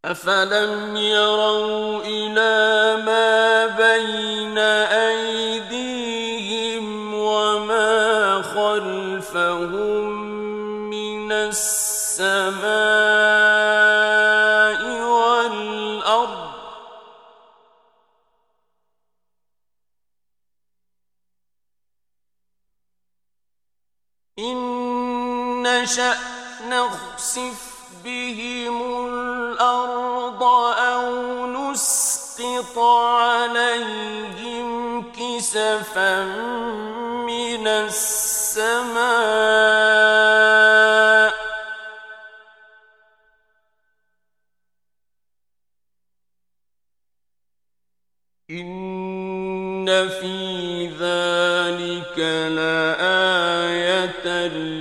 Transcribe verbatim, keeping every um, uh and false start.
أفلم يروا إلى ما بين أيديهم وما خلفهم من السماء والأرض إن نشأ نخسف بهم الأرض أو نسقط عليهم كسفا من السماء إن في ذلك لآية